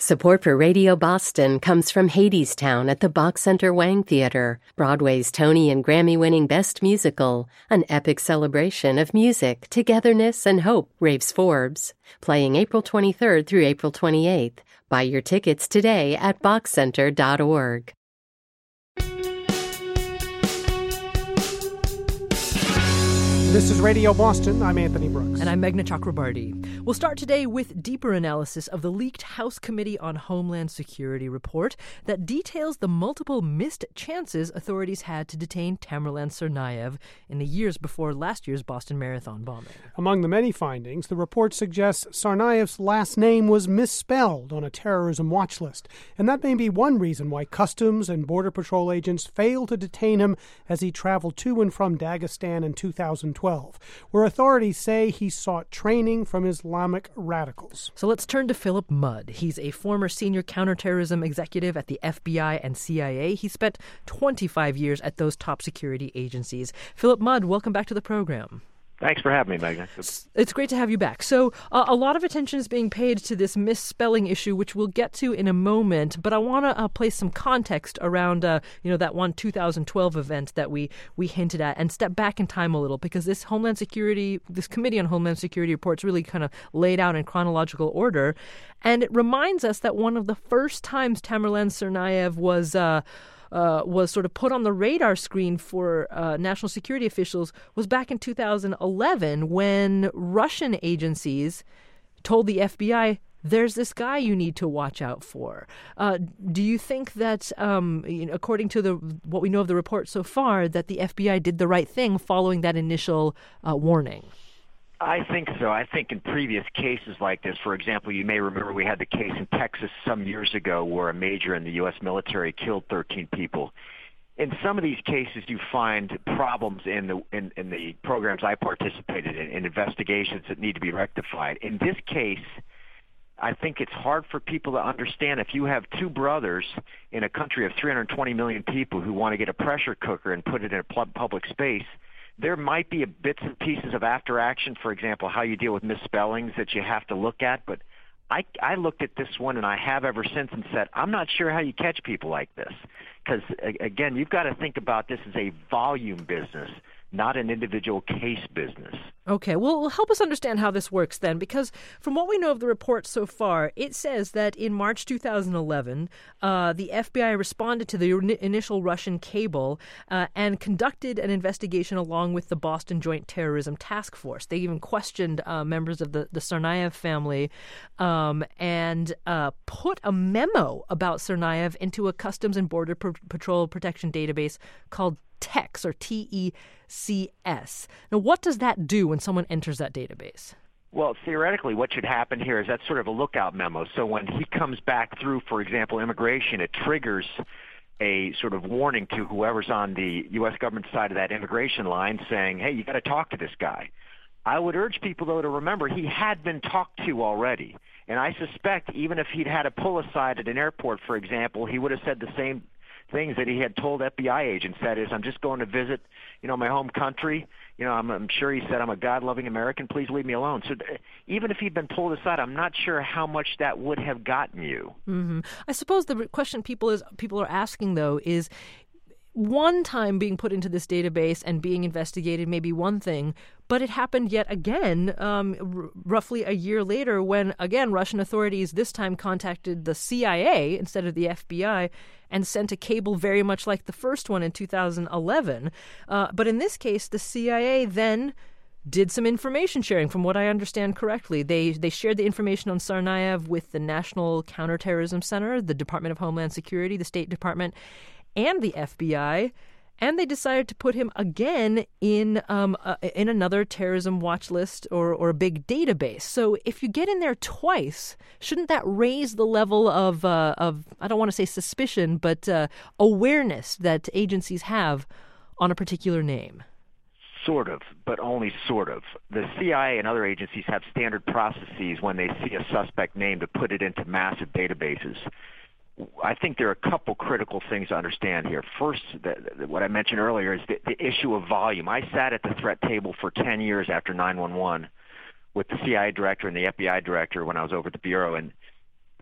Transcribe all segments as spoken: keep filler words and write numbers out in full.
Support for Radio Boston comes from Hadestown at the Bach Center Wang Theater, Broadway's Tony and Grammy-winning Best Musical, an epic celebration of music, togetherness, and hope, raves Forbes. Playing April twenty-third through April twenty-eighth. Buy your tickets today at bach center dot org. This is Radio Boston. I'm Anthony Brooks. And I'm Meghna Chakrabarty. We'll start today with deeper analysis of the leaked House Committee on Homeland Security report that details the multiple missed chances authorities had to detain Tamerlan Tsarnaev in the years before last year's Boston Marathon bombing. Among the many findings, the report suggests Tsarnaev's last name was misspelled on a terrorism watch list, and that may be one reason why Customs and Border Patrol agents failed to detain him as he traveled to and from Dagestan in two thousand twelve, where authorities say he sought training from Islamic radicals. So let's turn to Philip Mudd. He's a former senior counterterrorism executive at the F B I and C I A. He spent twenty-five years at those top security agencies. Philip Mudd, welcome back to the program. Thanks for having me, Meghna. It's great to have you back. So uh, a lot of attention is being paid to this misspelling issue, which we'll get to in a moment. But I want to uh, place some context around, uh, you know, that one two thousand twelve event that we we hinted at, and step back in time a little, because this Homeland Security, this Committee on Homeland Security report's really kind of laid out in chronological order, and it reminds us that one of the first times Tamerlan Tsarnaev was. Uh, Uh, was sort of put on the radar screen for uh, national security officials was back in two thousand eleven when Russian agencies told the F B I, there's this guy you need to watch out for. Uh, do you think that, um, you know, according to the what we know of the report so far, that the F B I did the right thing following that initial uh, warning? I think so. I think in previous cases like this, for example, you may remember we had the case in Texas some years ago where a major in the U S military killed thirteen people. In some of these cases, you find problems in the in, in the programs I participated in, in investigations that need to be rectified. In this case, I think it's hard for people to understand if you have two brothers in a country of three hundred twenty million people who want to get a pressure cooker and put it in a public space. There might be a bits and pieces of after action, for example, how you deal with misspellings that you have to look at. But I, I looked at this one, and I have ever since, and said, I'm not sure how you catch people like this. Because, again, you've got to think about this as a volume business, not an individual case business. Okay, well, help us understand how this works then, because from what we know of the report so far, it says that in March two thousand eleven, uh, the F B I responded to the initial Russian cable uh, and conducted an investigation along with the Boston Joint Terrorism Task Force. They even questioned uh, members of the, the Tsarnaev family um, and uh, put a memo about Tsarnaev into a Customs and Border P- Patrol Protection database called TECS, or T E C S. Now, what does that do when someone enters that database? Well, theoretically, what should happen here is that's sort of a lookout memo. So when he comes back through, for example, immigration, it triggers a sort of warning to whoever's on the U S government side of that immigration line saying, hey, you got to talk to this guy. I would urge people, though, to remember he had been talked to already. And I suspect even if he'd had a pull aside at an airport, for example, he would have said the same things that he had told F B I agents. That is, I'm just going to visit, you know, my home country. You know, I'm, I'm sure he said, I'm a God-loving American. Please leave me alone. So th- even if he'd been pulled aside, I'm not sure how much that would have gotten you. Mm-hmm. I suppose the question people is people are asking, though, is one time being put into this database and being investigated may be one thing, but it happened yet again um, r- roughly a year later when, again, Russian authorities this time contacted the C I A instead of the F B I and sent a cable very much like the first one in two thousand eleven. Uh, but in this case, the C I A then did some information sharing, from what I understand correctly. They they shared the information on Tsarnaev with the National Counterterrorism Center, the Department of Homeland Security, the State Department, and the F B I, and they decided to put him again in um, uh, in another terrorism watch list or, or a big database. So if you get in there twice, shouldn't that raise the level of, uh, of I don't want to say suspicion, but uh, awareness that agencies have on a particular name? Sort of, but only sort of. The C I A and other agencies have standard processes when they see a suspect name to put it into massive databases. I think there are a couple critical things to understand here. First, the, the, what I mentioned earlier is the, the issue of volume. I sat at the threat table for ten years after nine one one with the C I A director and the F B I director when I was over at the Bureau, and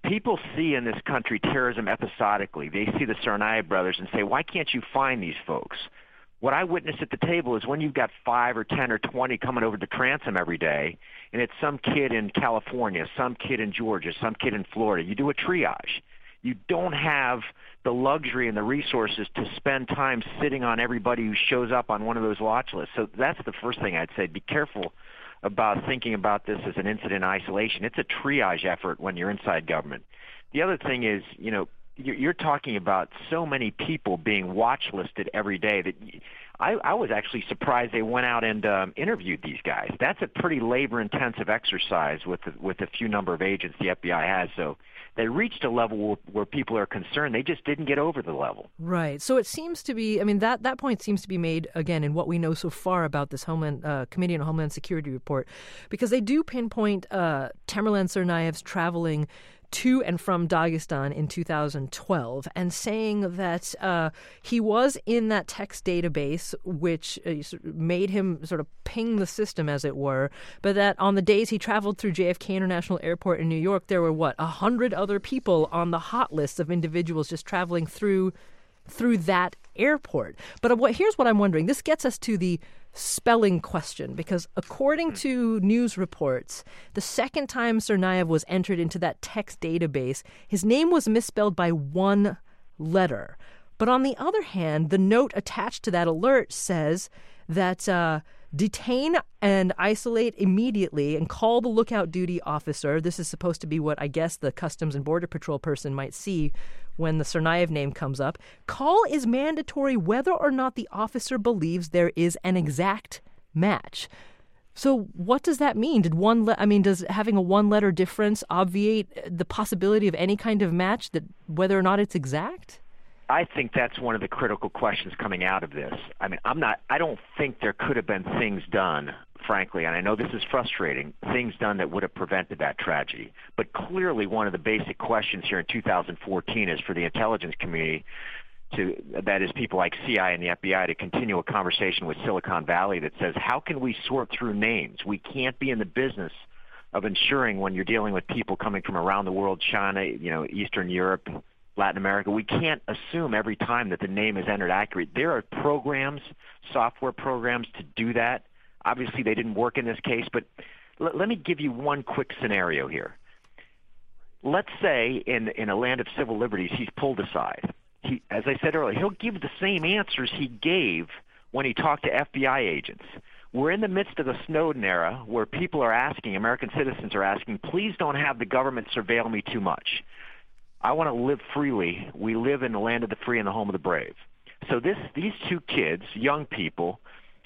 people see in this country terrorism episodically. They see the Tsarnaev brothers and say, why can't you find these folks? What I witness at the table is when you've got five or ten or twenty coming over to Transom every day, and it's some kid in California, some kid in Georgia, some kid in Florida, you do a triage. You don't have the luxury and the resources to spend time sitting on everybody who shows up on one of those watch lists. So that's the first thing I'd say. Be careful about thinking about this as an incident in isolation. It's a triage effort when you're inside government. The other thing is, you know, you're talking about so many people being watch listed every day that I, I was actually surprised they went out and um, interviewed these guys. That's a pretty labor-intensive exercise with the, with the few number of agents the F B I has. So they reached a level where, where people are concerned. They just didn't get over the level. Right. So it seems to be, I mean, that, that point seems to be made, again, in what we know so far about this Homeland uh, Committee on Homeland Security report, because they do pinpoint uh, Tamerlan Tsarnaev's traveling to and from Dagestan in two thousand twelve, and saying that uh, he was in that text database, which uh, made him sort of ping the system, as it were, but that on the days he traveled through J F K International Airport in New York, there were, what, a hundred other people on the hot list of individuals just traveling through through that airport. But what, here's what I'm wondering. This gets us to the spelling question, because according to news reports, the second time Tsarnaev was entered into that text database, his name was misspelled by one letter. But on the other hand, the note attached to that alert says that uh, detain and isolate immediately and call the lookout duty officer. This is supposed to be what I guess the Customs and Border Patrol person might see when the Tsarnaev name comes up. Call is mandatory whether or not the officer believes there is an exact match. So what does that mean? Did one le- I mean, does having a one-letter difference obviate the possibility of any kind of match, that whether or not it's exact? I think that's one of the critical questions coming out of this. I mean, I'm not, I don't think there could have been things done, frankly, and I know this is frustrating, things done that would have prevented that tragedy. But clearly one of the basic questions here in two thousand fourteen is for the intelligence community to, that is people like C I A and the F B I, to continue a conversation with Silicon Valley that says, how can we sort through names? We can't be in the business of ensuring, when you're dealing with people coming from around the world, China, you know, Eastern Europe, Latin America, we can't assume every time that the name is entered accurate. There are programs, software programs to do that. Obviously, they didn't work in this case, but l- let me give you one quick scenario here. Let's say in, in a land of civil liberties, he's pulled aside. He, as I said earlier, he'll give the same answers he gave when he talked to F B I agents. We're in the midst of the Snowden era where people are asking, American citizens are asking, please don't have the government surveil me too much. I want to live freely. We live in the land of the free and the home of the brave. So this, these two kids, young people,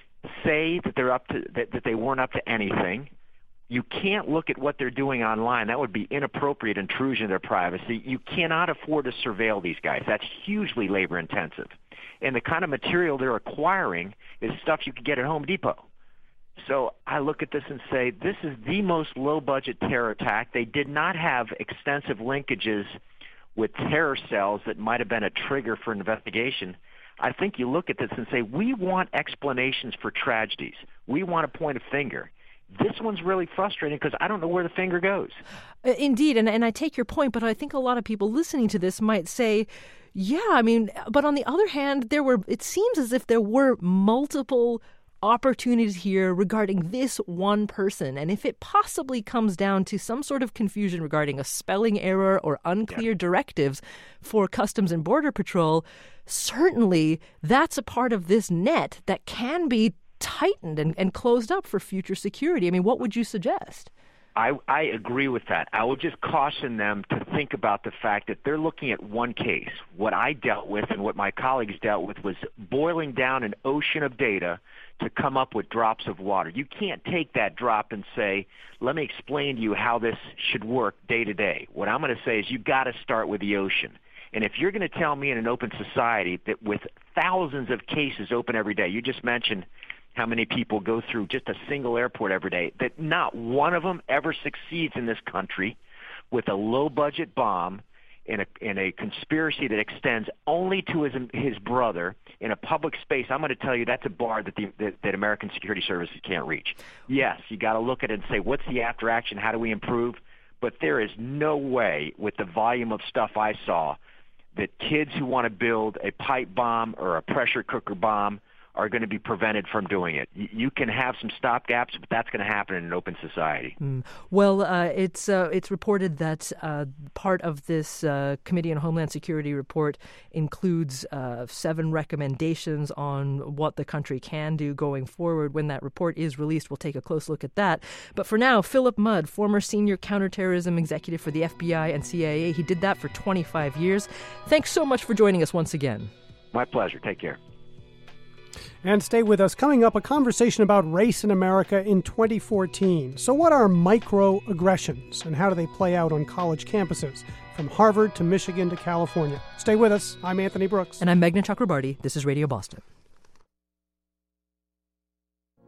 say that they're up to that, that they weren't up to anything. You can't look at what they're doing online. That would be inappropriate intrusion of their privacy. You cannot afford to surveil these guys. That's hugely labor intensive. And the kind of material they're acquiring is stuff you could get at Home Depot. So I look at this and say, this is the most low-budget terror attack. They did not have extensive linkages with terror cells that might have been a trigger for investigation. I think you look at this and say, we want explanations for tragedies. We want to point a finger. This one's really frustrating because I don't know where the finger goes. Indeed, and, and I take your point, but I think a lot of people listening to this might say, yeah, I mean, but on the other hand, there were, it seems as if there were multiple opportunities here regarding this one person. And if it possibly comes down to some sort of confusion regarding a spelling error or unclear yeah. directives for Customs and Border Patrol, certainly that's a part of this net that can be tightened and, and closed up for future security. I mean, what would you suggest? I, I agree with that. I would just caution them to think about the fact that they're looking at one case. What I dealt with and what my colleagues dealt with was boiling down an ocean of data to come up with drops of water. You can't take that drop and say, let me explain to you how this should work day to day. What I'm going to say is you've got to start with the ocean. And if you're going to tell me in an open society that with thousands of cases open every day, you just mentioned how many people go through just a single airport every day, that not one of them ever succeeds in this country with a low-budget bomb in a in a conspiracy that extends only to his his brother in a public space. I'm going to tell you that's a bar that the that, that American security services can't reach. Yes, you got to look at it and say, what's the after action? How do we improve? but there is no way with the volume of stuff I saw that kids who want to build a pipe bomb or a pressure cooker bomb are going to be prevented from doing it. You can have some stopgaps, but that's going to happen in an open society. Mm. Well, uh, it's uh, it's reported that uh, part of this uh, Committee on Homeland Security report includes uh, seven recommendations on what the country can do going forward. When that report is released, we'll take a close look at that. But for now, Philip Mudd, former senior counterterrorism executive for the F B I and C I A, he did that for twenty-five years. Thanks so much for joining us once again. My pleasure. Take care. And stay with us. Coming up, a conversation about race in America in twenty fourteen. So what are microaggressions, and how do they play out on college campuses, from Harvard to Michigan to California? Stay with us. I'm Anthony Brooks. And I'm Meghna Chakrabarti. This is Radio Boston.